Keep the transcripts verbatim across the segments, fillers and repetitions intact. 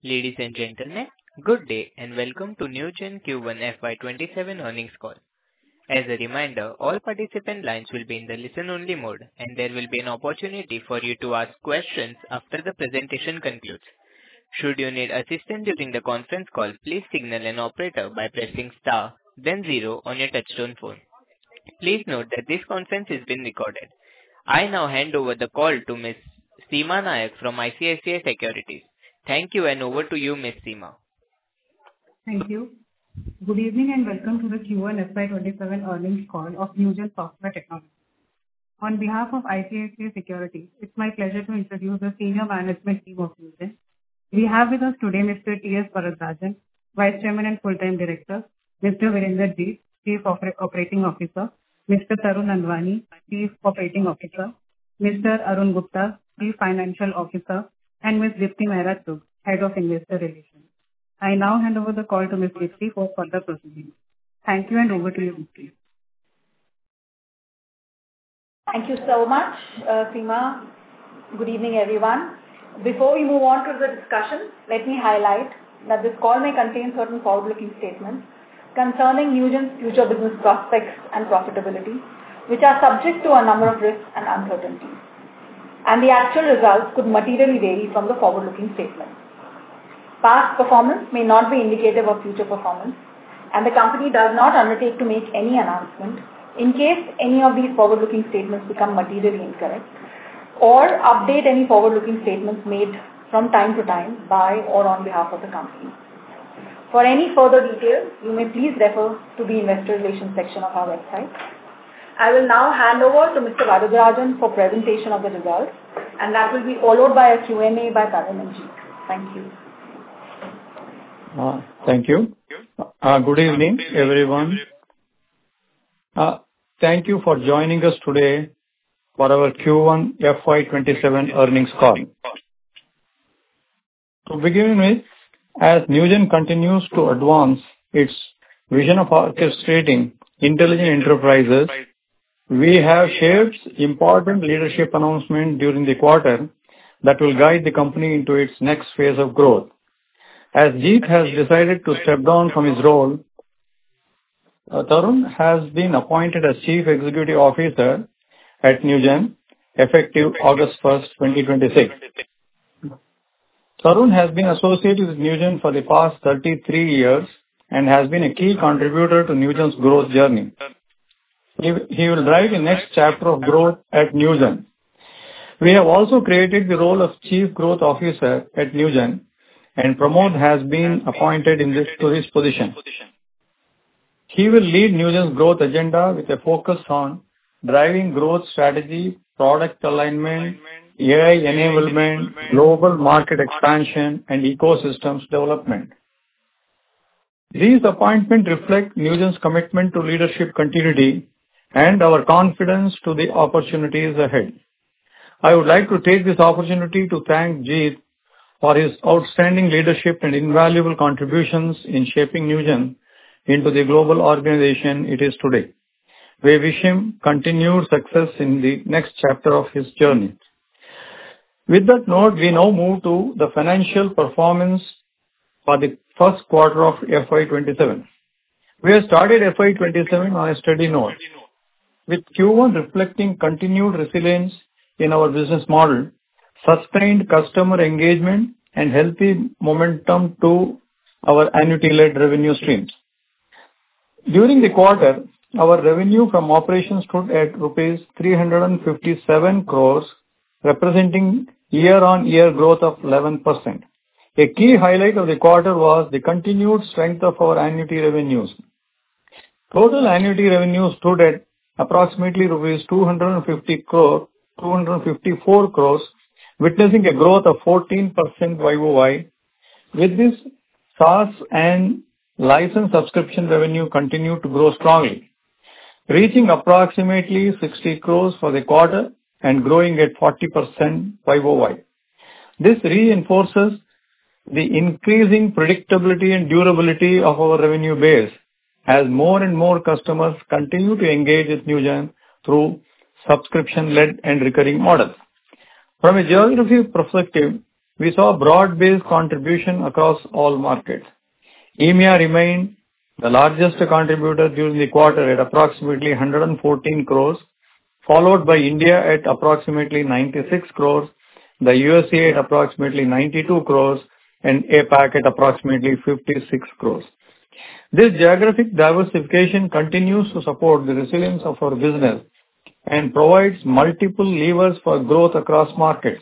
Ladies and gentlemen, good day and welcome to Newgen Q one F Y twenty-seven earnings call. As a reminder, all participant lines will be in the listen-only mode, and there will be an opportunity for you to ask questions after the presentation concludes. Should you need assistance during the conference call, please signal an operator by pressing star, then zero on your touchtone phone. Please note that this conference is being recorded. I now hand over the call to Miss Seema Nayak from I C I C I Securities. Thank you, and over to you, Miss Seema. Thank you. Good evening and welcome to the Q one F Y twenty-seven earnings call of Newgen Software Technologies. On behalf of I C I C I Securities, it's my pleasure to introduce the senior management team of Newgen. We have with us today Mister T S Varadarajan, Vice Chairman and Full-Time Director, Mister Virender Jeet, Chief Oper- Operating Officer, Mister Tarun Nandwani, Chief Operating Officer, Mister Arun Gupta, Chief Financial Officer, and Miz Dipti Mehra Chugh, Head of Investor Relations. I now hand over the call to Miz Dipti for further proceedings. Thank you, and over to you, Dipti. Thank you so much, uh, Seema. Good evening, everyone. Before we move on to the discussion, let me highlight that this call may contain certain forward-looking statements concerning Newgen's future business prospects and profitability, which are subject to a number of risks and uncertainties, and the actual results could materially vary from the forward-looking statements. Past performance may not be indicative of future performance, and the company does not undertake to make any announcement in case any of these forward-looking statements become materially incorrect, or update any forward-looking statements made from time to time by or on behalf of the company. For any further details, you may please refer to the Investor Relations section of our website. I will now hand over to Mister Varadarajan for presentation of the results, and that will be followed by a Q and A by Tarun and Jeet. Thank you. Uh, thank you. Uh, good evening, everyone. Uh, thank you for joining us today for our Q one F Y twenty-seven earnings call. To begin with, as Newgen continues to advance its vision of orchestrating intelligent enterprises, we have shared important leadership announcements during the quarter that will guide the company into its next phase of growth. As Jeet has decided to step down from his role, uh, Tarun has been appointed as Chief Executive Officer at Newgen, effective August first, twenty twenty-six. Tarun has been associated with Newgen for the past thirty-three years and has been a key contributor to Newgen's growth journey. He, he will drive the next chapter of growth at Newgen. We have also created the role of Chief Growth Officer at Newgen, and Pramod has been appointed in this, to this position. He will lead Newgen's growth agenda with a focus on driving growth strategy, product alignment, A I enablement, global market expansion, and ecosystems development. These appointments reflect Newgen's commitment to leadership continuity and our confidence to the opportunities ahead. I would like to take this opportunity to thank Jeet for his outstanding leadership and invaluable contributions in shaping Newgen into the global organization it is today. We wish him continued success in the next chapter of his journey. With that note, we now move to the financial performance for the first quarter of F Y twenty-seven. We have started F Y twenty-seven on a steady note, with Q one reflecting continued resilience in our business model, sustained customer engagement, and healthy momentum to our annuity-led revenue streams. During the quarter, our revenue from operations stood at rupees three hundred fifty-seven crores, representing year-on-year growth of eleven percent. A key highlight of the quarter was the continued strength of our annuity revenues. Total annuity revenue stood at approximately rupees two hundred fifty crore, two hundred fifty-four crores, witnessing a growth of fourteen percent Y O Y. With this, SaaS and license subscription revenue continued to grow strongly, reaching approximately sixty crores for the quarter and growing at forty percent Y O Y. This reinforces the increasing predictability and durability of our revenue base as more and more customers continue to engage with Newgen through subscription-led and recurring models. From a geography perspective, we saw broad-based contribution across all markets. E M E A remained the largest contributor during the quarter at approximately one hundred fourteen crores, followed by India at approximately ninety-six crores, the U S A at approximately ninety-two crores, and APAC at approximately fifty-six crores. This geographic diversification continues to support the resilience of our business and provides multiple levers for growth across markets.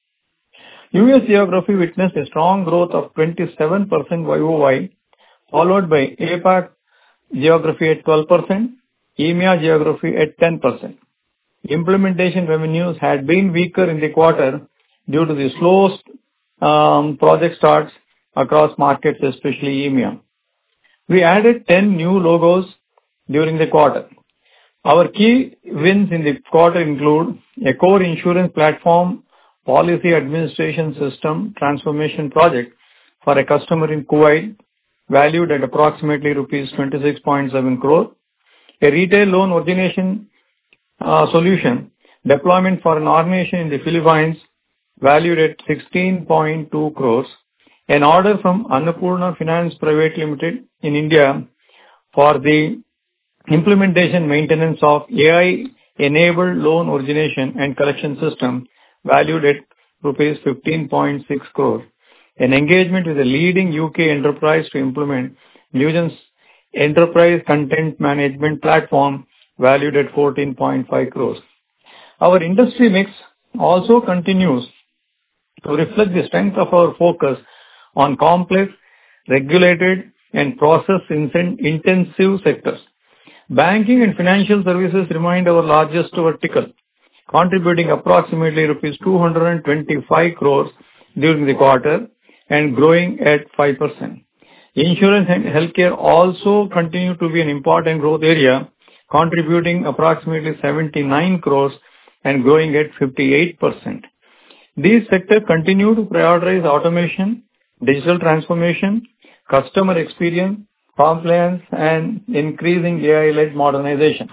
U S geography witnessed a strong growth of twenty-seven percent Y O Y, followed by APAC geography at twelve percent, E M E A geography at ten percent. Implementation revenues had been weaker in the quarter due to the slow um, project starts across markets, especially E M E A. We added ten new logos during the quarter. Our key wins in the quarter include a core insurance platform policy administration system transformation project for a customer in Kuwait, valued at approximately rupees twenty-six point seven crore, a retail loan origination uh, solution deployment for an organization in the Philippines, valued at sixteen point two crores, an order from Annapurna Finance Private Limited in India for the implementation maintenance of A I-enabled loan origination and collection system, valued at rupees fifteen point six crore, an engagement with a leading U K enterprise to implement Newgen's enterprise content management platform, valued at fourteen point five crores. Our industry mix also continues to reflect the strength of our focus on complex, regulated, and process-intensive sectors. Banking and financial services remained our largest vertical, contributing approximately rupees two hundred twenty-five crores during the quarter and growing at five percent. Insurance and healthcare also continue to be an important growth area, contributing approximately seventy-nine crores and growing at fifty-eight percent. These sectors continue to prioritize automation, digital transformation, customer experience, compliance, and increasing A I-led modernization.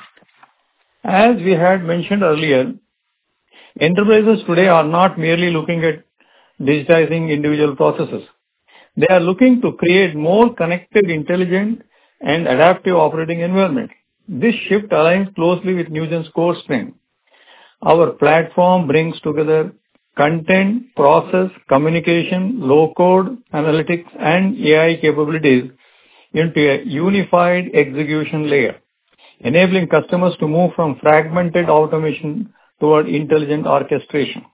As we had mentioned earlier, enterprises today are not merely looking at digitizing individual processes. They are looking to create more connected, intelligent, and adaptive operating environment. This shift aligns closely with Newgen's core strength. Our platform brings together content, process, communication, low-code, analytics, and A I capabilities into a unified execution layer, enabling customers to move from fragmented automation toward intelligent orchestration.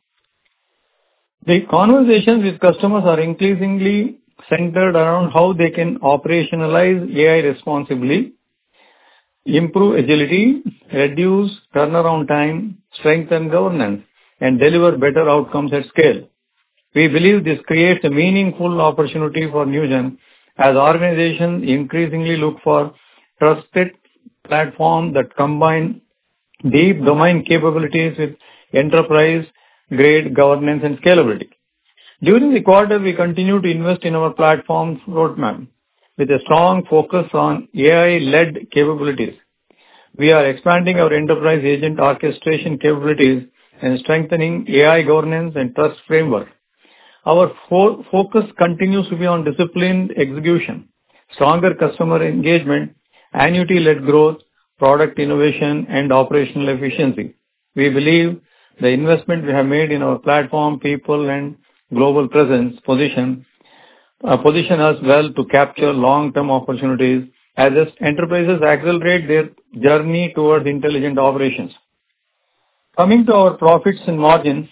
The conversations with customers are increasingly centered around how they can operationalize A I responsibly, improve agility, reduce turnaround time, strengthen governance, and deliver better outcomes at scale. We believe this creates a meaningful opportunity for Newgen as organizations increasingly look for trusted platforms that combine deep domain capabilities with enterprise-grade governance and scalability. During the quarter, we continue to invest in our platform roadmap with a strong focus on A I-led capabilities. We are expanding our enterprise agent orchestration capabilities and strengthening A I governance and trust framework. Our fo- focus continues to be on disciplined execution, stronger customer engagement, annuity-led growth, product innovation, and operational efficiency. We believe the investment we have made in our platform, people, and global presence position uh, position us well to capture long-term opportunities as enterprises accelerate their journey towards intelligent operations. Coming to our profits and margins,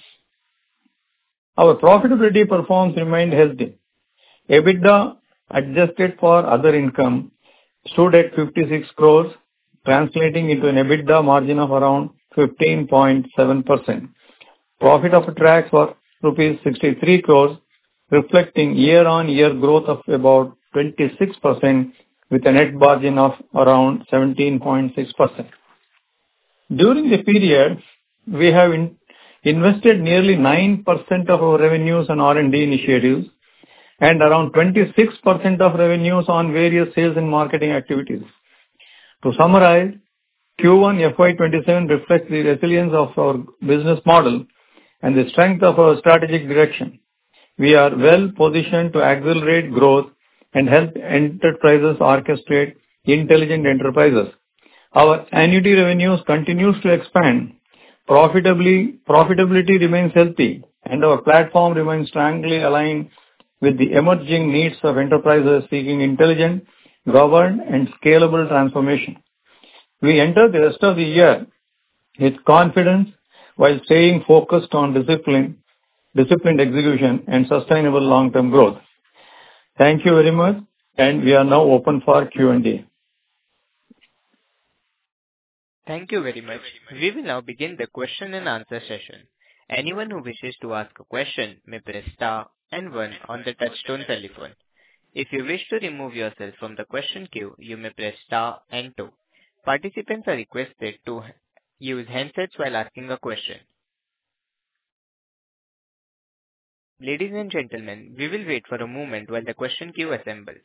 our profitability performance remained healthy. EBITDA adjusted for other income stood at fifty-six crores, translating into an EBITDA margin of around fifteen point seven percent. Profit after tax was rupees sixty-three crores, reflecting year-on-year growth of about twenty-six percent with a net margin of around seventeen point six percent. During the period, we have in, invested nearly nine percent of our revenues on R and D initiatives and around twenty-six percent of revenues on various sales and marketing activities. To summarize, Q one F Y twenty-seven reflects the resilience of our business model and the strength of our strategic direction. we are well positioned to accelerate growth and help enterprises orchestrate intelligent enterprises. Our annuity revenues continues to expand. Profitably, profitability remains healthy, and our platform remains strongly aligned with the emerging needs of enterprises seeking intelligent, governed, and scalable transformation. We enter the rest of the year with confidence while staying focused on discipline, disciplined execution, and sustainable long-term growth. Thank you very much, and we are now open for Q and A. Thank you very much. We will now begin the question and answer session. Anyone who wishes to ask a question may press star and one on the touchtone telephone. If you wish to remove yourself from the question queue, you may press star and two. Participants are requested to use handsets while asking a question. Ladies and gentlemen, we will wait for a moment while the question queue assembles.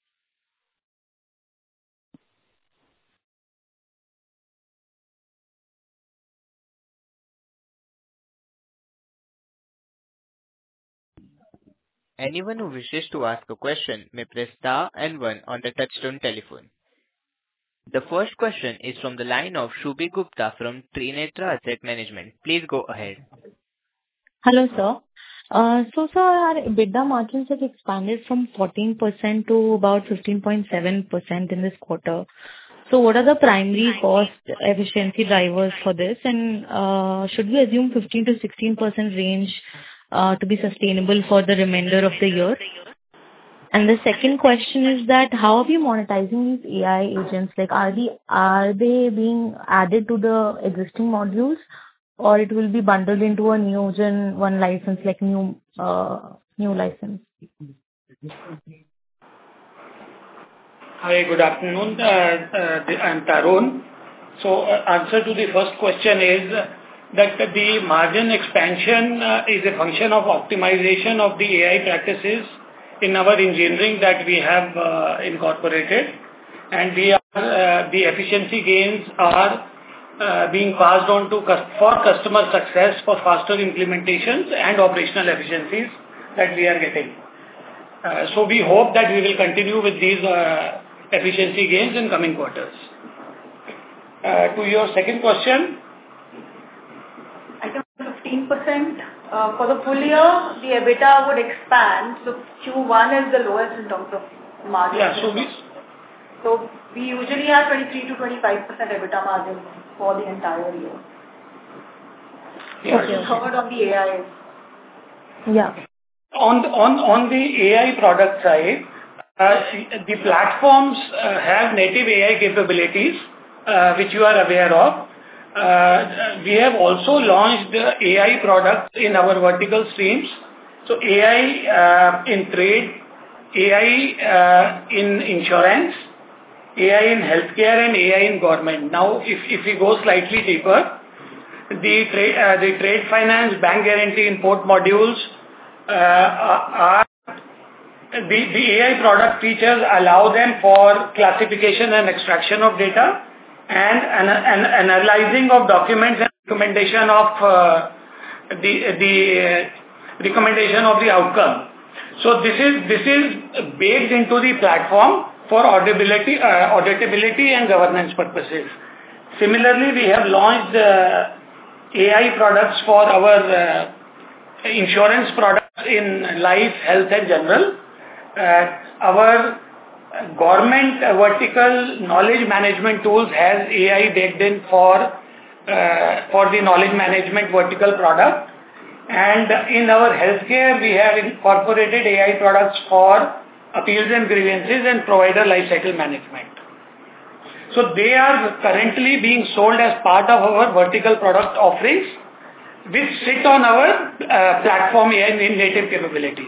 Anyone who wishes to ask a question may press star and one on the touchtone telephone. The first question is from the line of Shubhi Gupta from Trinetra Asset Management. Please go ahead. Hello, sir. Uh, so, sir, our EBITDA margins have expanded from fourteen percent to about fifteen point seven percent in this quarter. So, what are the primary cost efficiency drivers for this? And uh, should we assume fifteen to sixteen percent range uh, to be sustainable for the remainder of the year? And the second question is that how are we monetizing these A I agents? Like, are the are they being added to the existing modules, or it will be bundled into a Newgen one license, like new uh, new license? Hi, good afternoon. Uh, uh, I'm Tarun. So, uh, answer to the first question is that the margin expansion uh, is a function of optimization of the A I practices in our engineering that we have uh, incorporated, and we are uh, the efficiency gains are uh, being passed on to for customer success for faster implementations and operational efficiencies that we are getting. Uh, so we hope that we will continue with these uh, efficiency gains in coming quarters. Uh, to your second question, I think fifteen percent. Uh, for the full year, the EBITDA would expand. So Q one is the lowest in terms of margin. Yeah, so we, so we usually have twenty-three to twenty-five percent EBITDA margin for the entire year. Yeah, okay. so Covered on the A I. Yeah. On, on, on the A I product side, uh, the platforms uh, have native A I capabilities, uh, which you are aware of. Uh, we have also launched the A I products in our vertical streams. So A I uh, in trade, A I uh, in insurance, A I in healthcare, and A I in government. Now, if, if we go slightly deeper, the trade, uh, the trade finance, bank guarantee, import modules uh, are the, the A I product features allow them for classification and extraction of data, and an, an analyzing of documents and recommendation of uh, the the uh, recommendation of the outcome. So this is this is baked into the platform for auditability, uh, auditability and governance purposes. Similarly, we have launched uh, A I products for our uh, insurance products in life, health, and general. Uh, our government vertical knowledge management tools has A I baked in for uh, for the knowledge management vertical product, and in our healthcare we have incorporated A I products for appeals and grievances and provider lifecycle management. So they are currently being sold as part of our vertical product offerings, which sit on our uh, platform A I native capabilities.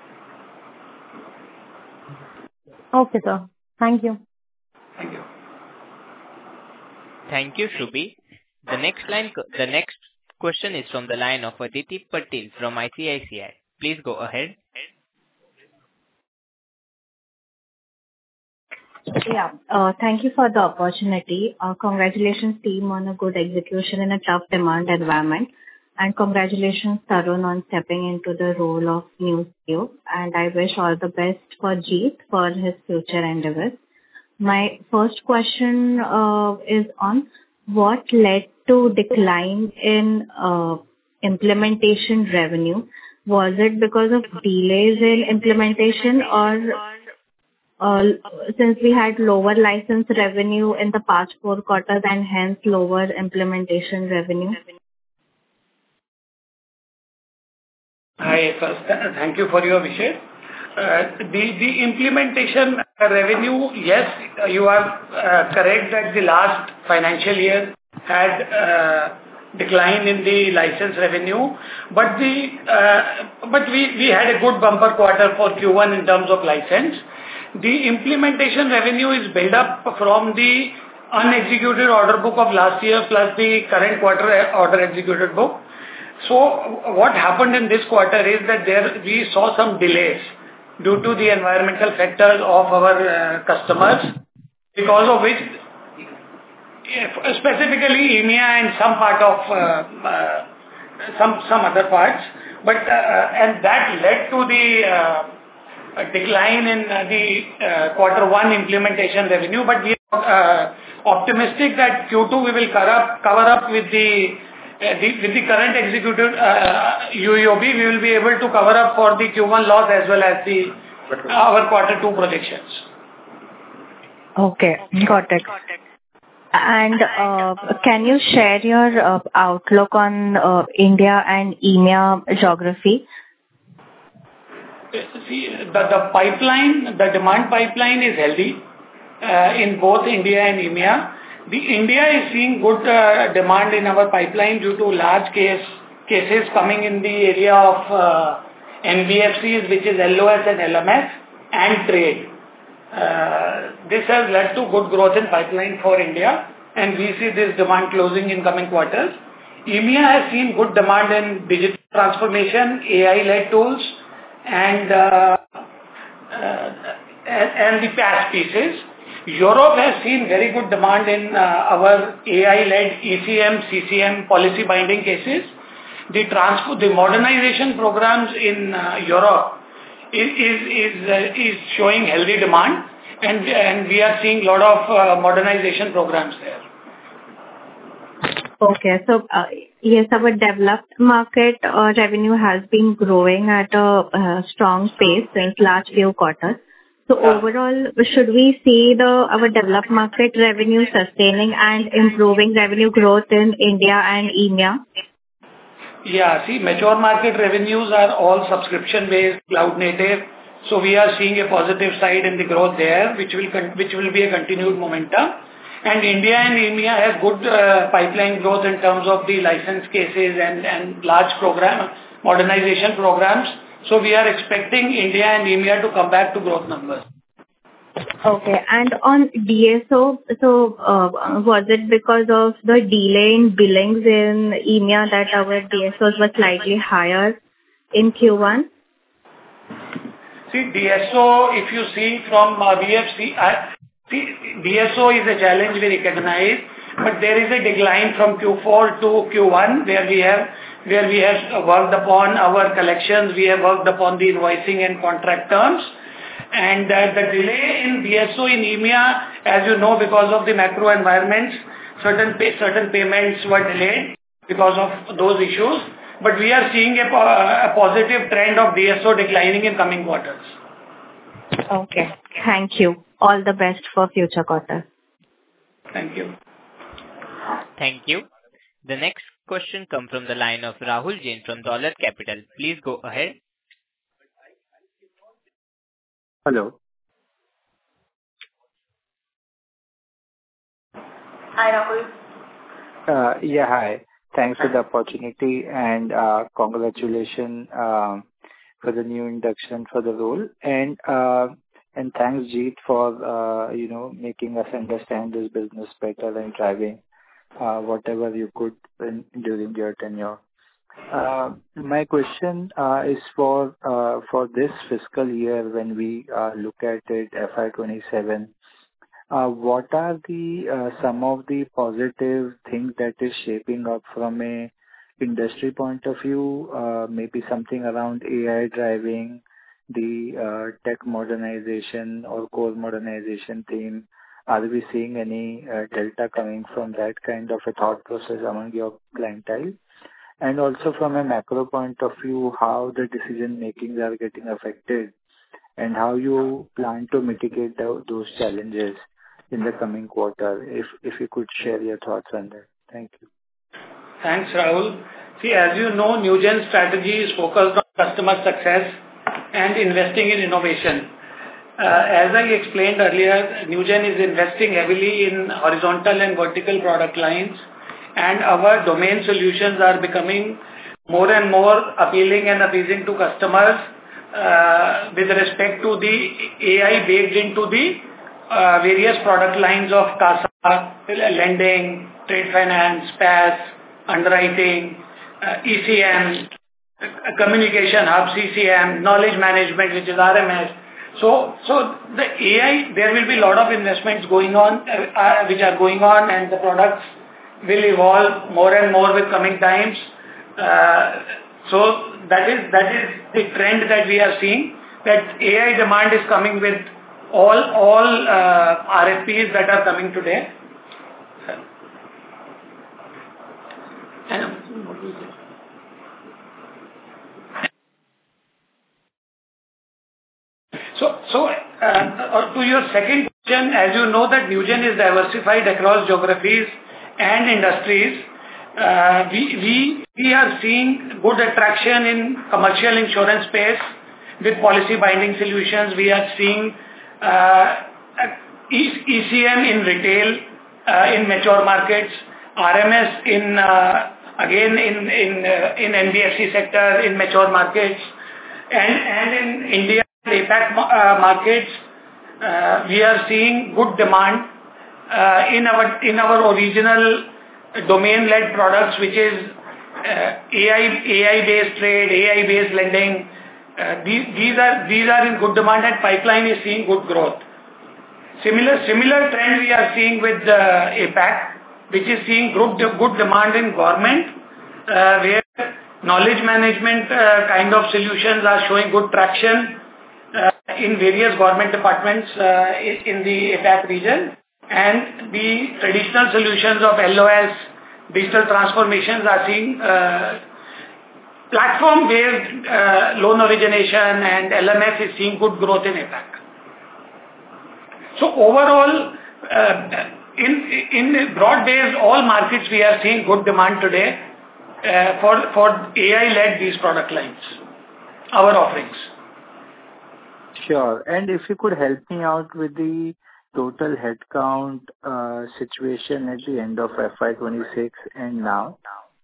Okay, sir. Thank you. Thank you. Thank you, Shubhi. The next line, the next question is from the line of Aditi Patil from I C I C I. Please go ahead. Yeah, uh, thank you for the opportunity. Uh, congratulations team on a good execution in a tough demand environment. and congratulations, Tarun, on stepping into the role of new C E O. And I wish all the best for Jeet for his future endeavors. My first question uh, is on what led to decline in uh, implementation revenue. Was it because of delays in implementation, or uh, since we had lower license revenue in the past four quarters and hence lower implementation revenue? Hi, first, uh, thank you for your wishes. Uh, the, the implementation revenue, yes, you are uh, correct that the last financial year had uh, decline in the license revenue, but the uh, but we, we had a good bumper quarter for Q one in terms of license. The implementation revenue is built up from the unexecuted order book of last year plus the current quarter order executed book. So what happened in this quarter is that there we saw some delays due to the environmental factors of our uh, customers, because of which specifically E M E A and some part of uh, uh, some some other parts, but uh, and that led to the uh, decline in uh, the uh, quarter one implementation revenue. But we are uh, optimistic that Q two we will cover up, cover up with the Uh, the, with the current executed uh, U E O B, we will be able to cover up for the Q one loss as well as the uh, our quarter two projections. Okay, got it. And uh, can you share your uh, outlook on uh, India and E M E A geography? See, the, the pipeline, the demand pipeline is healthy uh, in both India and E M E A. The India is seeing good uh, demand in our pipeline due to large case cases coming in the area of uh, N B F Cs, which is L O S and L M S, and trade. Uh, this has led to good growth in pipeline for India, and we see this demand closing in coming quarters. E M E A has seen good demand in digital transformation, A I-led tools, and uh, uh, and, and the P A S pieces. Europe has seen very good demand in uh, our A I-led E C M, C C M policy binding cases. The transfer, the modernization programs in uh, Europe is is is, uh, is showing healthy demand, and and we are seeing a lot of uh, modernization programs there. Okay, so uh, yes, our developed market uh, revenue has been growing at a uh, strong pace since last few quarters. So overall, should we see the our developed market revenue sustaining and improving revenue growth in India and E M E A? Yeah, see, mature market revenues are all subscription-based, cloud-native. So we are seeing a positive side in the growth there, which will which will be a continued momentum. And India and E M E A have good uh, pipeline growth in terms of the license cases and and large program modernization programs. So we are expecting India and E M E A to come back to growth numbers. Okay. And on D S O, so uh, was it because of the delay in billings in E M E A that our D S Os were slightly higher in Q one? See, D S O, if you see from uh, V F C, I, see, D S O is a challenge we recognize, but there is a decline from Q four to Q one where we have where we have worked upon our collections, we have worked upon the invoicing and contract terms. And uh, the delay in D S O in E M E A, as you know, because of the macro environments, certain pay, certain payments were delayed because of those issues. But we are seeing a, a positive trend of D S O declining in coming quarters. Okay. Thank you. All the best for future quarters. Thank you. Thank you. The next question comes from the line of Rahul Jain from Dolat Capital. Please go ahead. Hello. Hi, Rahul. Uh, yeah, hi. Thanks for the opportunity and uh, congratulations um, for the new induction for the role. And uh, and thanks, Jeet, for uh, you know making us understand this business better and driving uh, whatever you could in, during your tenure. Uh, my question uh, is for uh, for this fiscal year when we uh, look at it, F Y twenty-seven. Uh, what are the uh, some of the positive things that is shaping up from a industry point of view, uh, maybe something around A I driving the uh, tech modernization or core modernization theme? Are we seeing any uh, delta coming from that kind of a thought process among your clientele? And also from a macro point of view, how the decision makings are getting affected and how you plan to mitigate the, those challenges in the coming quarter, if if you could share your thoughts on that. Thank you. Thanks, Rahul. See, as you know, Newgen's strategy is focused on customer success and investing in innovation. Uh, as I explained earlier, Newgen is investing heavily in horizontal and vertical product lines, and our domain solutions are becoming more and more appealing and appeasing to customers uh, with respect to the A I baked into the uh, various product lines of CASA, lending, trade finance, P A S, underwriting, uh, E C M, uh, communication hub, C C M, knowledge management, which is R M S. So, so the A I, there will be a lot of investments going on, uh, uh, which are going on, and the products will evolve more and more with coming times. Uh, so that is that is the trend that we are seeing. That A I demand is coming with all all uh, R F Ps that are coming today. And what was it? So, so uh, to your second question, as you know that Newgen is diversified across geographies and industries, uh, we, we, we are seeing good attraction in commercial insurance space with policy binding solutions. We are seeing uh, E C M in retail, uh, in mature markets, R M S in, uh, again in, in, uh, in N B F C sector, in mature markets, and, and in India, A PAC uh, markets, uh, we are seeing good demand uh, in our in our original domain-led products, which is uh, A I A I based trade, A I based lending. Uh, these these are these are in good demand, and pipeline is seeing good growth. Similar similar trend we are seeing with uh, A PAC, which is seeing good good demand in government, uh, where knowledge management uh, kind of solutions are showing good traction Uh, in various government departments uh, in the A PAC region, and the traditional solutions of L O S, digital transformations are seeing uh, platform-based uh, loan origination, and L M S is seeing good growth in A PAC. So overall, uh, in in broad-based all markets, we are seeing good demand today uh, for for A I-led these product lines, our offerings. Sure. And if you could help me out with the total headcount uh, situation at the end of F Y twenty-six and now.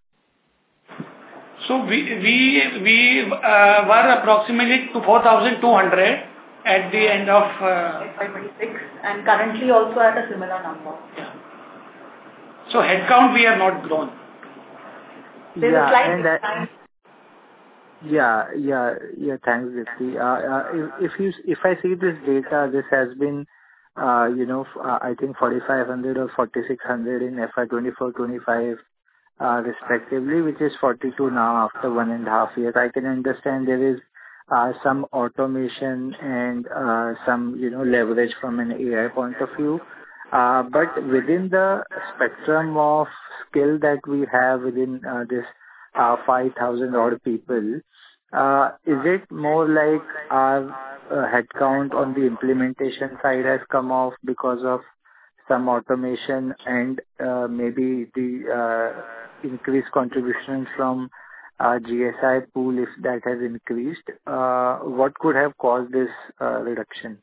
So we we we uh, were approximately to four thousand two hundred at the end of uh, F Y twenty-six, and currently also at a similar number. Yeah. So headcount we have not grown. There's yeah, a slight and that, decline. Yeah, yeah, yeah. Thanks, Dipti. Uh, uh, if, if you, if I see this data, this has been, uh, you know, uh, I think forty-five hundred or forty-six hundred in F Y twenty-four twenty-five, uh, respectively, which is forty-two now after one and a half years. I can understand there is uh, some automation and uh, some, you know, leverage from an A I point of view. Uh, but within the spectrum of skill that we have within uh, this uh, five thousand odd people, uh, is it more like our uh, headcount on the implementation side has come off because of some automation and uh, maybe the uh, increased contribution from uh, G S I pool, if that has increased? Uh, what could have caused this uh, reduction?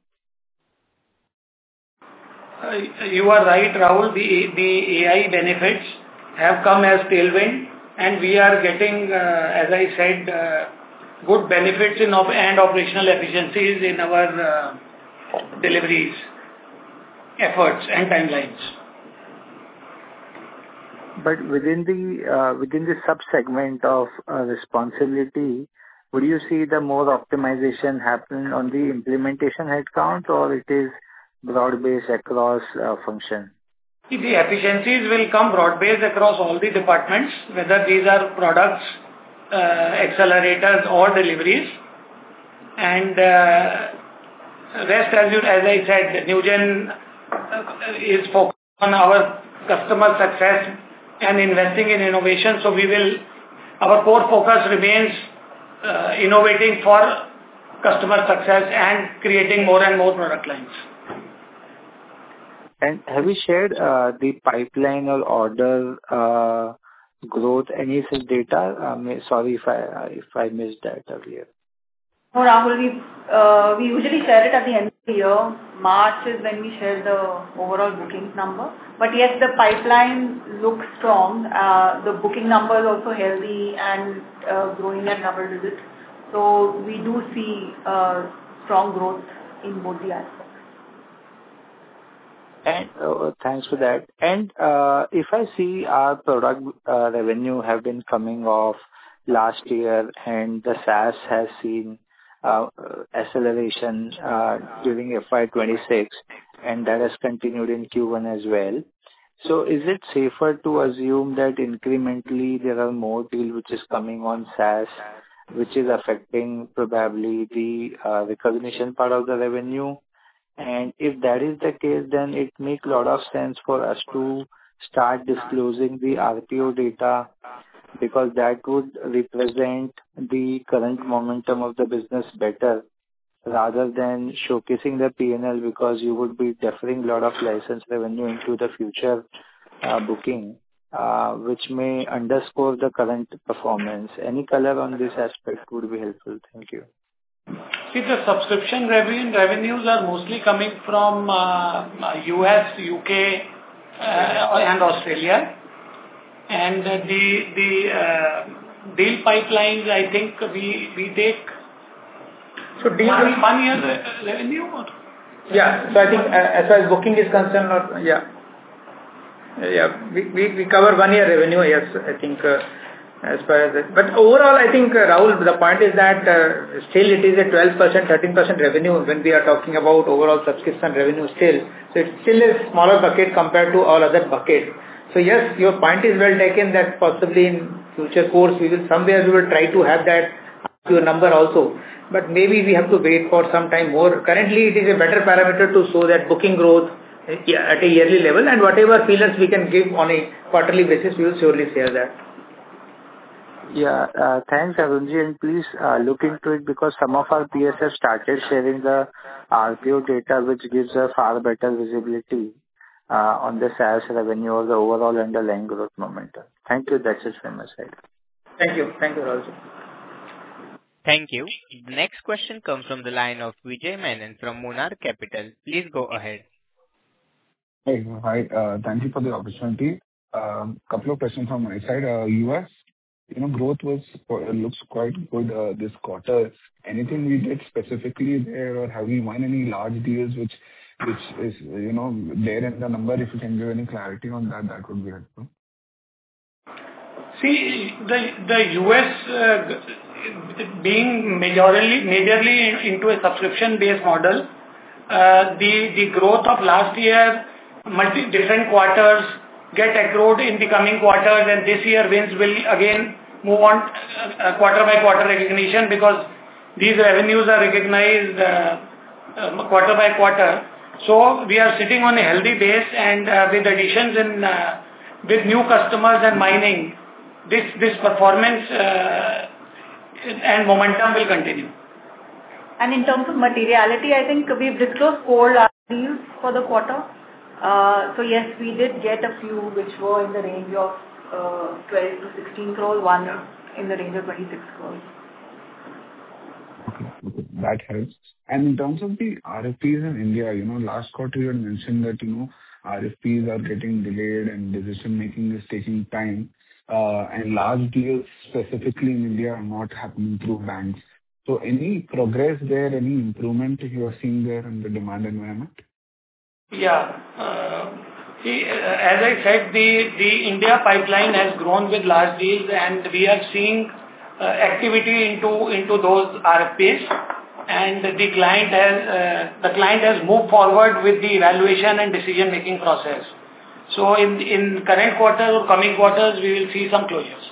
Uh, you are right, Rahul. The, the A I benefits have come as tailwind, and we are getting, uh, as I said, uh, good benefits in op- and operational efficiencies in our uh, deliveries, efforts and timelines. But within the uh, within the sub-segment of uh, responsibility, would you see the more optimization happen on the implementation headcount, or it is broad-based across uh, function? The efficiencies will come broad-based across all the departments, whether these are products, uh, accelerators or deliveries. And uh, rest, as, you, as I said, Newgen uh, is focused on our customer success and investing in innovation. So we will, our core focus remains uh, innovating for customer success and creating more and more product lines. And have you shared uh, the pipeline or order uh, growth, any such data? Um, sorry if I if I missed that earlier. No, Rahul, we uh, we usually share it at the end of the year. March is when we share the overall bookings number. But yes, the pipeline looks strong. Uh, the booking number is also healthy and uh, growing at double digits. So we do see uh, strong growth in both the aspects. And uh, thanks for that. And uh, if I see our product uh, revenue have been coming off last year, and the SaaS has seen uh, acceleration uh, during F Y twenty-six, and that has continued in Q one as well. So is it safer to assume that incrementally there are more deals which is coming on SaaS, which is affecting probably the uh, recognition part of the revenue? And if that is the case, then it makes a lot of sense for us to start disclosing the R P O data, because that would represent the current momentum of the business better rather than showcasing the P and L, because you would be deferring a lot of license revenue into the future uh, booking, uh, which may underscore the current performance. Any color on this aspect would be helpful. Thank you. See, the subscription revenue revenues are mostly coming from uh, U S, U K, uh, and Australia. And uh, the the uh, deal pipelines, I think we we take so deal one, one year re- revenue. Or? Yeah. So I think uh, as far as booking is concerned, or yeah, yeah, we, we we cover one year revenue. Yes, I think. Uh, As far as it, but overall, I think, uh, Rahul, the point is that uh, still it is a twelve percent, thirteen percent revenue when we are talking about overall subscription revenue still. So it's still a smaller bucket compared to all other buckets. So yes, your point is well taken that possibly in future course we will somewhere we will try to have that your number also. But maybe we have to wait for some time more. Currently, it is a better parameter to show that booking growth at a yearly level, and whatever feelers we can give on a quarterly basis, we will surely share that. Yeah, uh, thanks Arunji, and please uh, look into it, because some of our P S have started sharing the R P O data, which gives a far better visibility uh, on the SaaS revenue or the overall underlying growth momentum. Thank you. That's it from my side. Thank you. Thank you, Rahul. Thank you. The next question comes from the line of Vijay Menon from Monarch Capital. Please go ahead. Hey, hi. Uh, thank you for the opportunity. Um, couple of questions from my side. Uh, U S, you know, growth was looks quite good uh, this quarter. Anything we did specifically there, or have we won any large deals which which is, you know, there in the number? If you can give any clarity on that, that would be helpful. See, the the U S uh, being majorly majorly into a subscription-based model, uh, the the growth of last year, multi different quarters get accrued in the coming quarters, and this year wins will again move on uh, quarter by quarter recognition, because these revenues are recognized uh, uh, quarter by quarter. So we are sitting on a healthy base, and uh, with additions in uh, with new customers and mining, this this performance uh, and momentum will continue. And in terms of materiality, I think we've disclosed four large deals for the quarter. Uh, so yes, we did get a few which were in the range of uh, twelve to sixteen crores, one in the range of twenty-six crores. Okay, okay, that helps. And in terms of the R F Ps in India, you know, last quarter you had mentioned that, you know, R F Ps are getting delayed and decision making is taking time, uh, and large deals specifically in India are not happening through banks. So any progress there, any improvement you are seeing there in the demand environment? Yeah. Uh, see, as I said, the, the India pipeline has grown with large deals, and we are seeing uh, activity into, into those R F Ps, and the client has, uh, the client has moved forward with the evaluation and decision making process. So in in current quarter or coming quarters, we will see some closures.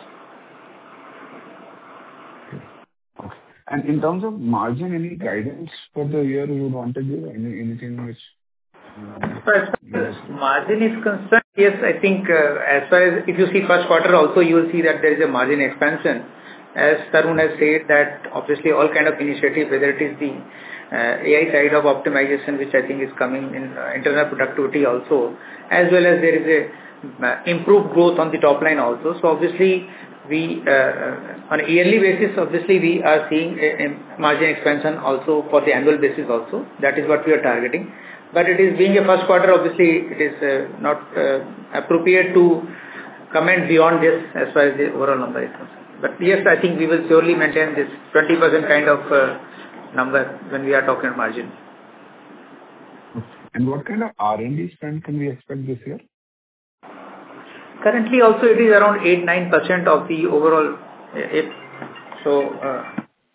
Okay. And in terms of margin, any guidance for the year you would want to give? Any Anything which As far as margin is concerned, yes, I think uh, as far as if you see first quarter also, you will see that there is a margin expansion. As Tarun has said that obviously all kind of initiative, whether it is the uh, A I side of optimization, which I think is coming in uh, internal productivity also, as well as there is a uh, improved growth on the top line also. So obviously we uh, on a yearly basis, obviously we are seeing a, a margin expansion also for the annual basis also. That is what we are targeting. But it is being a first quarter, obviously it is uh, not uh, appropriate to comment beyond this as far as the overall number is concerned. But yes, I think we will surely maintain this twenty percent kind of uh, number when we are talking margin. And what kind of R and D spend can we expect this year? Currently also it is around eight to nine percent of the overall. If, so, uh,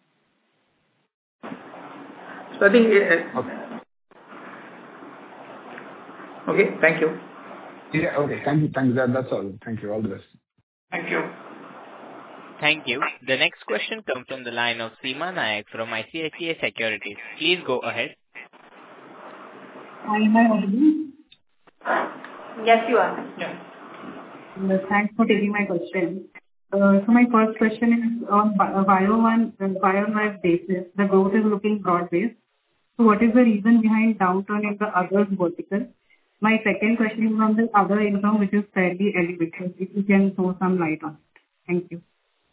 so I think... Uh, okay. Okay, thank you. Yeah, okay. Thank you. Thank you. That, that's all. Thank you. All the best. Thank you. Thank you. The next question comes from the line of Seema Nayak from I C I C I Securities. Please go ahead. Hi, am I audible? Yes, you are. Yeah. Uh, Thanks for taking my question. Uh, So my first question is on Y O Y basis, the growth is looking broad-based. So what is the reason behind downturn in the others vertical? My second question is on the other income, which is fairly elevated. If you can throw some light on it. Thank you.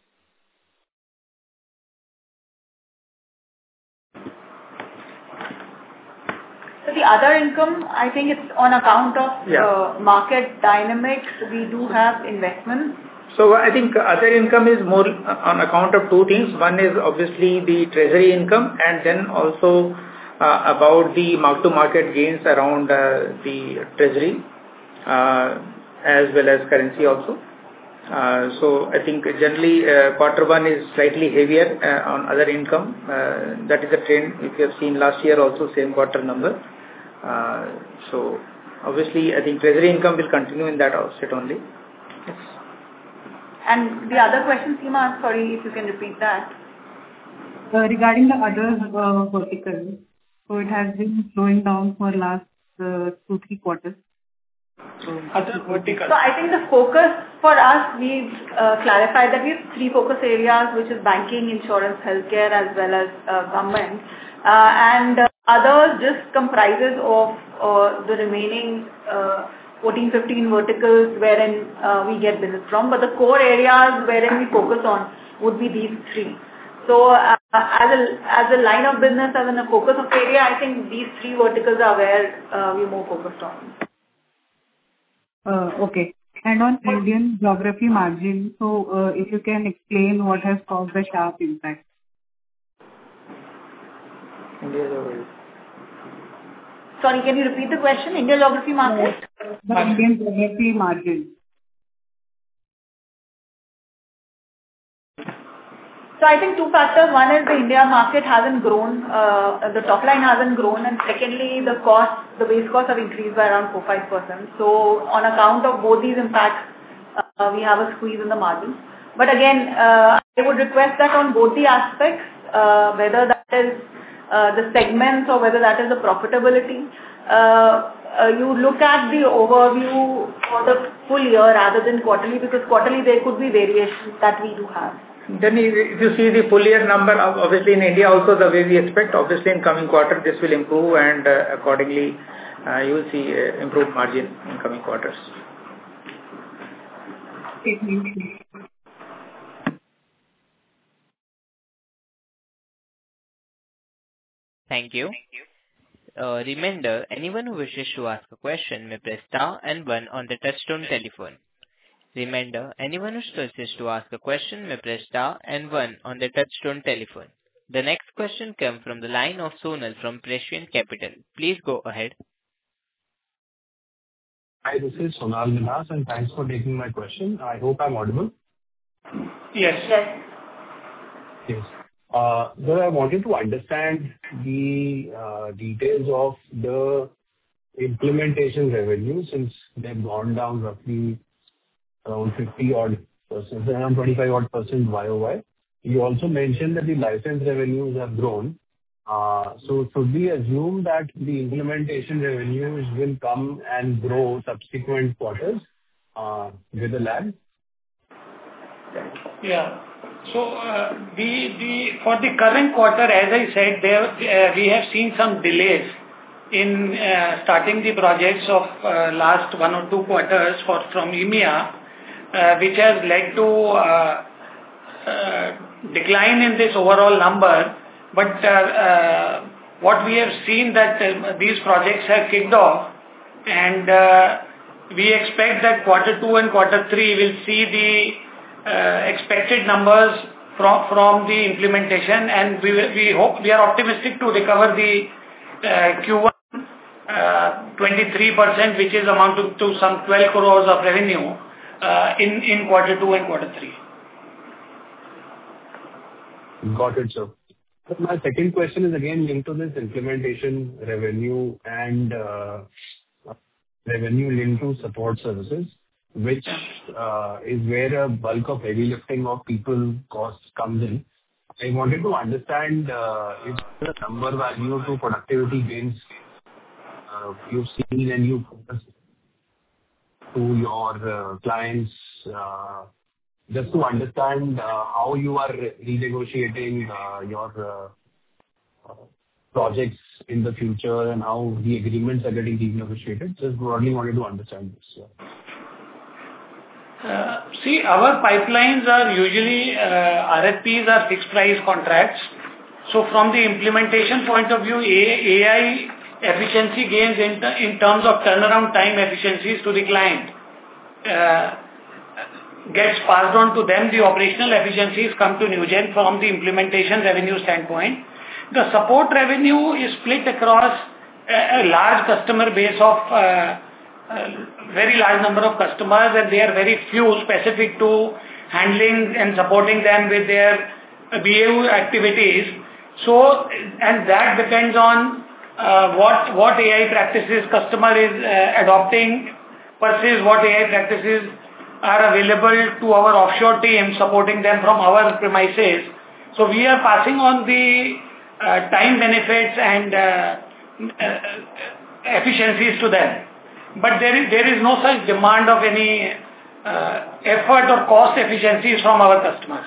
So the other income, I think it's on account of Yeah. uh, market dynamics. We do have investments. So I think other income is more on account of two things. One is obviously the treasury income, and then also uh, about the mark-to-market gains around uh, the treasury uh, as well as currency also. Uh, so I think generally uh, quarter one is slightly heavier uh, on other income. Uh, that is a trend if you have seen last year also same quarter number. Uh, so obviously I think treasury income will continue in that offset only. Yes. And the other question, Seema, sorry if you can repeat that. Uh, Regarding the other uh, vertical, so it has been slowing down for last uh, two, three quarters. So, Other vertical. So I think the focus for us, we've uh, clarified that we have three focus areas, which is banking, insurance, healthcare, as well as uh, government. Uh, and uh, others just comprises of uh, the remaining uh, fourteen, fifteen verticals wherein uh, we get business from. But the core areas wherein we focus on would be these three. So uh, as a as a line of business, as in a focus of area, I think these three verticals are where uh, we're more focused on. Uh, okay. And on Indian geography margin, so uh, if you can explain what has caused the sharp impact. Sorry, can you repeat the question? India geography market? Uh, the Indian geography margin. So I think two factors. One is the India market hasn't grown, uh, the top line hasn't grown, and secondly, the cost, the base costs have increased by around four to five percent. So on account of both these impacts, uh, we have a squeeze in the margins. But again, uh, I would request that on both the aspects, uh, whether that is uh, the segments or whether that is the profitability, uh, uh, you look at the overview for the full year rather than quarterly, because quarterly there could be variations that we do have. Then if you see the full year number, obviously in India also the way we expect, obviously in coming quarter this will improve, and uh, accordingly uh, you will see uh, improved margin in coming quarters. Thank you. Uh, reminder, anyone who wishes to ask a question may press star and one on the touchtone telephone. Reminder, anyone who wishes to ask a question may press star and one on the touchtone telephone. The next question comes from the line of Sonal from Prescient Capital. Please go ahead. Hi, this is Sonal Minhas, and thanks for taking my question. I hope I'm audible. Yes. Yes. Yes. Uh, Sir, I wanted to understand the uh, details of the implementation revenue since they've gone down roughly around fifty odd percent, around twenty-five odd percent Y O Y. You also mentioned that the license revenues have grown. Uh, So should we assume that the implementation revenues will come and grow subsequent quarters uh, with a lag? Yeah. So, uh, the the for the current quarter, as I said, there uh, we have seen some delays in uh, starting the projects of uh, last one or two quarters for from E M E A, uh, which has led to uh, uh, decline in this overall number. But uh, uh, what we have seen that uh, these projects have kicked off, and uh, we expect that quarter two and quarter three will see the Uh, expected numbers from from the implementation, and we will, we hope we are optimistic to recover the uh, Q one uh, twenty-three percent, which is amounting to some twelve crores of revenue uh, in in quarter two and quarter three. Got it, sir. But my second question is again linked to this implementation revenue and uh, revenue linked to support services, which uh, is where a bulk of heavy lifting of people costs comes in. I wanted to understand uh, if the number value to productivity gains uh, you've seen and you focus to your uh, clients, uh, just to understand uh, how you are renegotiating uh, your uh, uh, projects in the future and how the agreements are getting renegotiated. Just broadly wanted to understand this. Yeah. Uh, see, our pipelines are usually uh, R F Ps are fixed price contracts. So from the implementation point of view, A I efficiency gains in, in terms of turnaround time efficiencies to the client uh, gets passed on to them. The operational efficiencies come to Newgen from the implementation revenue standpoint. The support revenue is split across a, a large customer base of uh, Uh, very large number of customers, and they are very few specific to handling and supporting them with their uh, B A U activities. So, and that depends on uh, what what A I practices customer is uh, adopting versus what A I practices are available to our offshore team supporting them from our premises. So we are passing on the uh, time benefits and uh, uh, efficiencies to them. But there is there is no such demand of any uh, effort or cost efficiencies from our customers.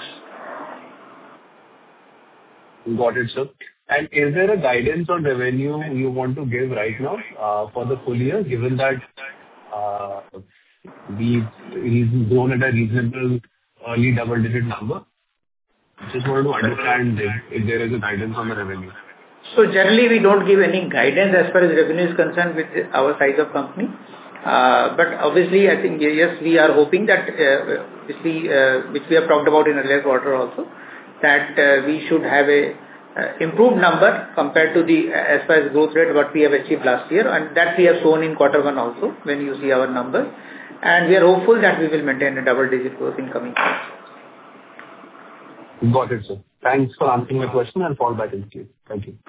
Got it, sir. And is there a guidance on revenue you want to give right now uh, for the full year, given that uh, we've grown at a reasonable early double-digit number? Just wanted to understand if, if there is a guidance on the revenue. So generally, we don't give any guidance as far as revenue is concerned with our size of company. Uh, but obviously, I think, yes, we are hoping that, uh, obviously, uh, which we have talked about in earlier quarter also, that uh, we should have a uh, improved number compared to the, uh, as far as growth rate, what we have achieved last year. And that we have shown in quarter one also, when you see our numbers. And we are hopeful that we will maintain a double-digit growth in coming years. Got it, sir. Thanks for answering my question. I'll fall back into you. Thank you.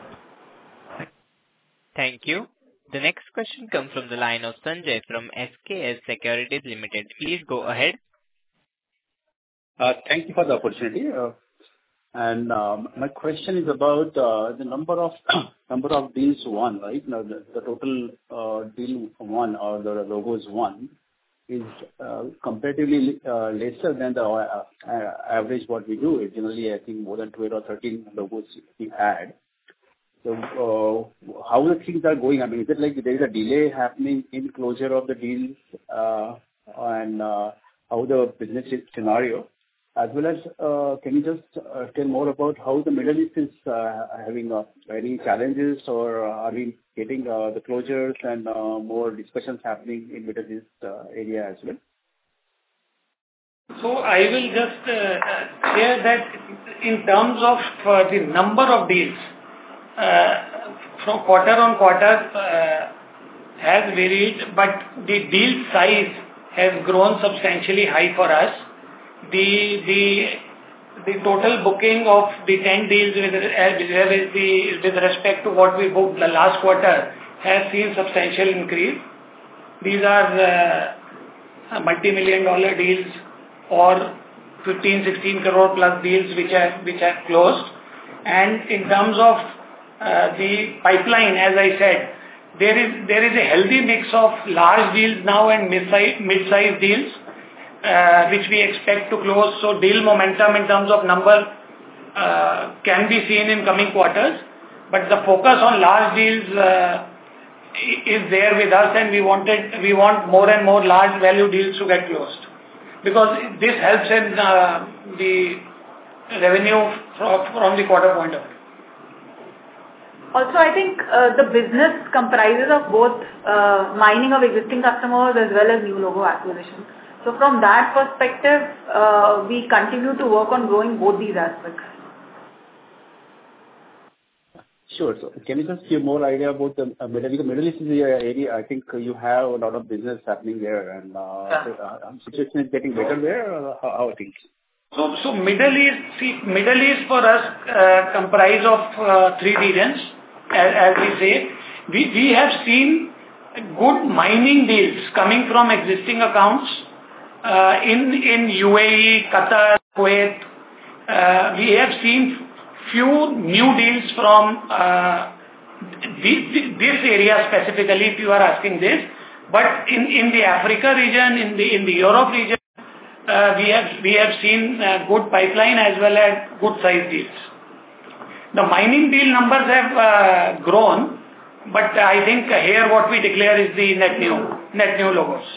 Thank you. The next question comes from the line of Sanjay from S K S Securities Limited. Please go ahead. Uh, thank you for the opportunity. Uh, and um, my question is about uh, the number of number of deals won, right? Now, the, the total uh, deal won or the logos won is uh, comparatively uh, lesser than the uh, uh, average what we do. Generally, I think more than twelve or thirteen logos we add. So, uh, how the things are going? I mean, is it like there is a delay happening in closure of the deals, uh, and uh, how the business scenario, as well as uh, can you just uh, tell more about how the Middle East is uh, having uh, any challenges, or are we getting uh, the closures and uh, more discussions happening in Middle East uh, area as well? So I will just uh, share that in terms of uh, the number of deals. Uh, from quarter on quarter uh, has varied, but the deal size has grown substantially high for us. The the the total booking of the ten deals with, uh, with, the, with respect to what we booked the last quarter has seen substantial increase. These are uh, multi-million dollar deals or fifteen, sixteen crore plus deals which have, which have closed. And in terms of uh, the pipeline, as I said, there is, there is a healthy mix of large deals now and mid-size, mid-size deals, uh, which we expect to close. So deal momentum in terms of number uh, can be seen in coming quarters. But the focus on large deals uh, is there with us, and we wanted, we want more and more large value deals to get closed, because this helps in uh, the revenue from, from the quarter point of view. Also, I think uh, the business comprises of both uh, mining of existing customers as well as new logo acquisition. So from that perspective, uh, we continue to work on growing both these aspects. Sure. So can you just give more idea about the uh, Middle East? Middle East is the area, I think you have a lot of business happening there, and uh, yeah. so, uh, situation is getting better there, or how, how things? So, so Middle East, see, Middle East for us uh, comprise of uh, three regions, as, as we say. We, we have seen good mining deals coming from existing accounts uh, in, in U A E, Qatar, Kuwait. Uh, we have seen few new deals from uh, this, this area specifically, if you are asking this. But in, in the Africa region, in the, in the Europe region, Uh, we have we have seen uh, good pipeline as well as good size deals. The mining deal numbers have uh, grown, but I think here what we declare is the net new net new logos.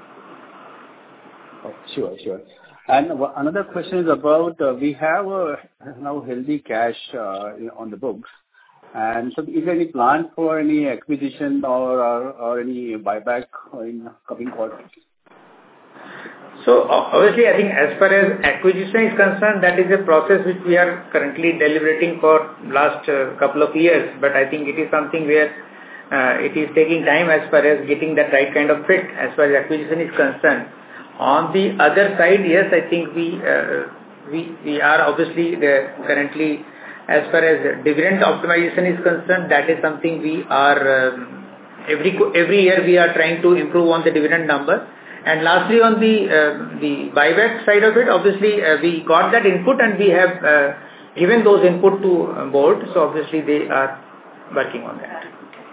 Oh, sure, sure. And another question is about uh, we have uh, now healthy cash uh, on the books, and so is there any plan for any acquisition or or, or any buyback in coming quarters? So obviously, I think as far as acquisition is concerned, that is a process which we are currently deliberating for last uh, couple of years. But I think it is something where uh, it is taking time as far as getting that right kind of fit as far as acquisition is concerned. On the other side, yes, I think we uh, we we are obviously the, currently as far as dividend optimization is concerned. That is something we are um, every every year we are trying to improve on the dividend number. And lastly, on the uh, the buyback side of it, obviously uh, we got that input and we have uh, given those input to uh, board. So obviously they are working on that.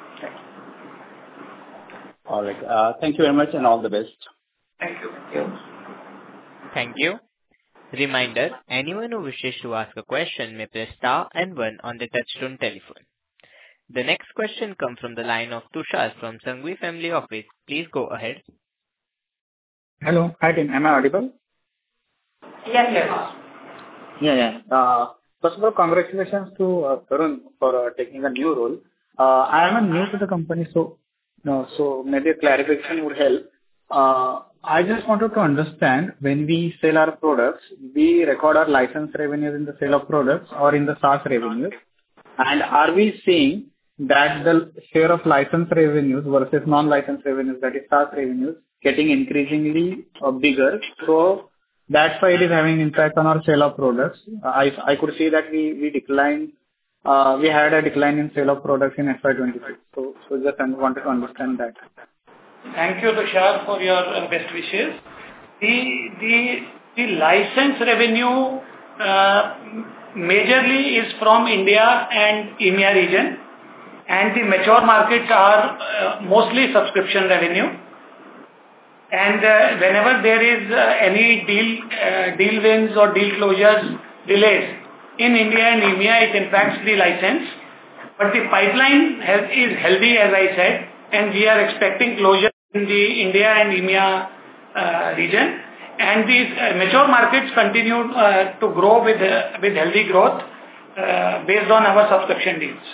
All right. Uh, thank you very much, and all the best. Thank you. Thank you. Thank you. Reminder: anyone who wishes to ask a question may press star and one on the touchtone telephone. The next question comes from the line of Tushar from Sangvi Family Office. Please go ahead. Hello. Hi, team. Am I audible? Yes, yes. Yeah, yeah. Uh, first of all, congratulations to uh, Tarun for uh, taking a new role. Uh, I am new to the company, so no, so maybe a clarification would help. Uh, I just wanted to understand, when we sell our products, we record our license revenues in the sale of products or in the SaaS revenues. And are we seeing that the share of license revenues versus non-license revenues, that is SaaS revenues, getting increasingly uh, bigger? So that's why it is having impact on our sale of products. Uh, I I could see that we we declined, uh, we had a decline in sale of products in F Y twenty-six. So so just I wanted to understand that. Thank you, Tushar, for your uh, best wishes. The the the license revenue uh, majorly is from India and E M E A region, and the mature markets are uh, mostly subscription revenue. And uh, whenever there is uh, any deal uh, deal wins or deal closures delays in India and E M E A, it impacts the license. But the pipeline has, is healthy, as I said, and we are expecting closure in the India and E M E A uh, region. And these uh, mature markets continue uh, to grow with uh, with healthy growth uh, based on our subscription deals.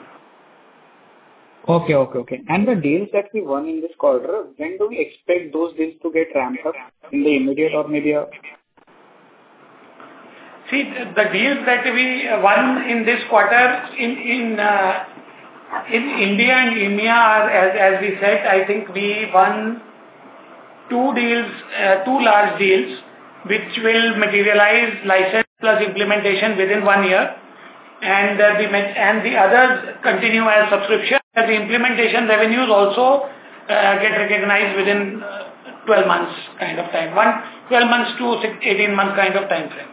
Okay, okay, okay. And the deals that we won in this quarter, when do we expect those deals to get ramped up? In the immediate or maybe a... See, the deals that we won in this quarter in in uh, in India and E M E A are, as as we said, I think we won two deals, uh, two large deals, which will materialize license plus implementation within one year, and uh, the and the others continue as subscription. the implementation revenues also uh, get recognized within uh, twelve months kind of time. One, twelve months to eighteen months kind of time frame.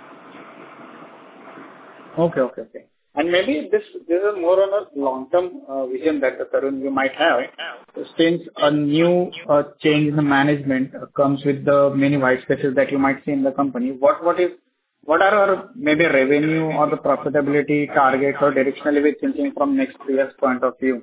Okay, okay, okay. And maybe this this is more on a long-term uh, vision that uh, Tarun you might have. Since a new uh, change in the management uh, comes with the many white spaces that you might see in the company, what what is what are our maybe revenue or the profitability targets or directionally we're thinking from next three years point of view?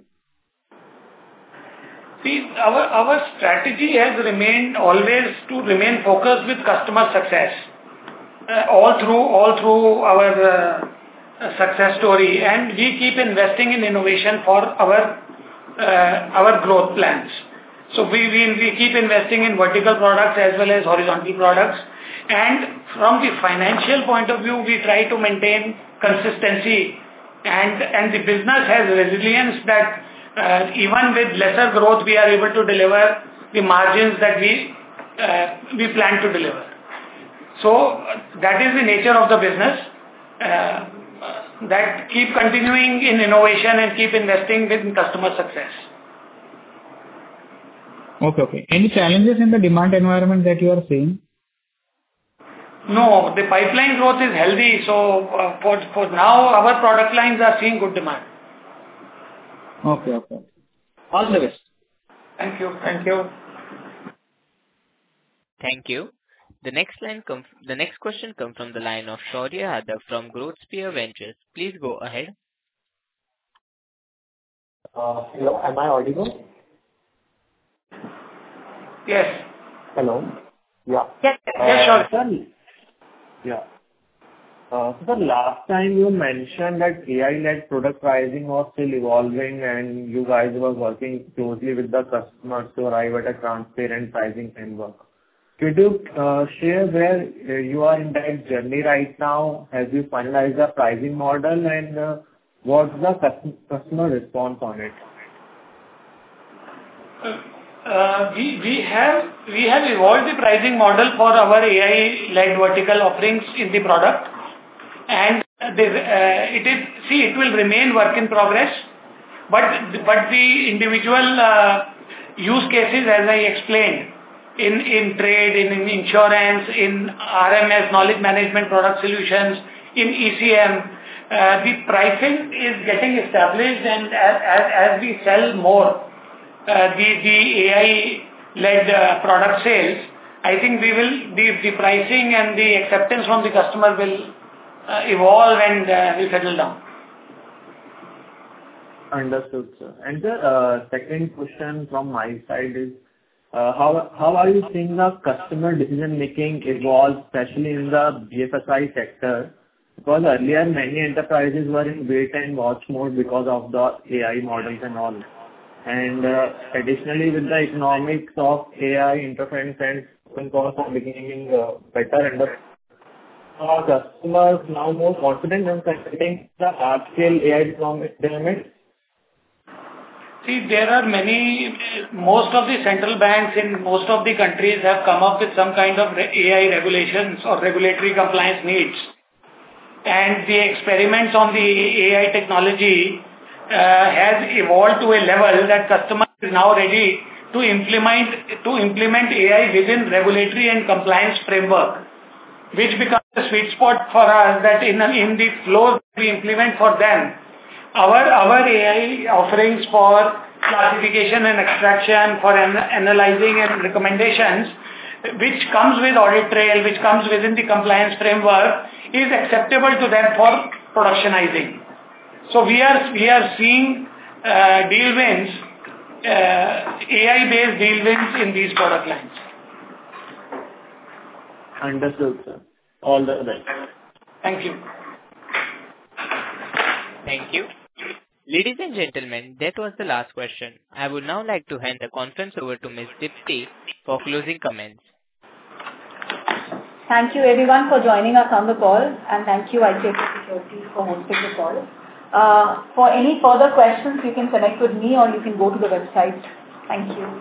See, our our strategy has remained always to remain focused with customer success uh, all through all through our. Uh, success story, and we keep investing in innovation for our uh, our growth plans. So we, we we keep investing in vertical products as well as horizontal products, and from the financial point of view, we try to maintain consistency, and and the business has resilience that uh, even with lesser growth, we are able to deliver the margins that we uh, we plan to deliver. So that is the nature of the business. Uh, that keep continuing in innovation and keep investing in customer success. Okay, okay. Any challenges in the demand environment that you are seeing? No, the pipeline growth is healthy. So uh, for, for now, our product lines are seeing good demand. Okay, okay. All the best. Thank you. Thank you. Thank you. The next line comes. The next question comes from the line of Shaurya Yadav from Growth Sphere Ventures. Please go ahead. Uh, hello, am I audible? Yes. Hello. Yeah. Yes. Uh, Yes, sure. Sir, yeah. Uh, so the last time you mentioned that A I-led product pricing was still evolving, and you guys were working closely with the customers to arrive at a transparent pricing framework. Could you uh, share where uh, you are in that journey right now? Have you finalized the pricing model, and uh, what's the custom- customer response on it? Uh, we we have we have evolved the pricing model for our A I-led vertical offerings in the product, and the, uh, it is see it will remain work in progress, but but the individual uh, use cases, as I explained, in, in trade, in, in insurance, in R M S, knowledge management product solutions, in E C M, uh, the pricing is getting established, and as, as, as we sell more uh, the, the A I-led uh, product sales, I think we will, the, the pricing and the acceptance from the customer will uh, evolve and uh, will settle down. Understood, sir. And the uh, second question from my side is, Uh, how how are you seeing the customer decision making evolve, especially in the B F S I sector? Because earlier many enterprises were in wait and watch mode because of the A I models and all. And uh, additionally, with the economics of A I interference and open costs are becoming uh, better, and the are customers now more confident in considering the large scale A I deployment? See, there are many, most of the central banks in most of the countries have come up with some kind of A I regulations or regulatory compliance needs. And the experiments on the A I technology uh, has evolved to a level that customers is now ready to implement, to implement A I within regulatory and compliance framework, which becomes a sweet spot for us, that in, in the flows we implement for them. Our, our A I offerings for classification and extraction, for an, analyzing and recommendations, which comes with audit trail, which comes within the compliance framework, is acceptable to them for productionizing. So we are, we are seeing uh, deal wins, uh, A I-based deal wins in these product lines. Understood, sir. All the best. Thank you. Thank you. Ladies and gentlemen, that was the last question. I would now like to hand the conference over to Miz Dipti for closing comments. Thank you everyone for joining us on the call, and thank you I C I C I Securities for hosting the call. Uh, for any further questions, you can connect with me or you can go to the website. Thank you.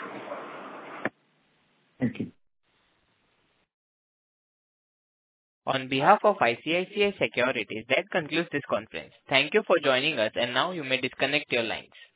Thank you. On behalf of I C I C I Securities, that concludes this conference. Thank you for joining us, and now you may disconnect your lines.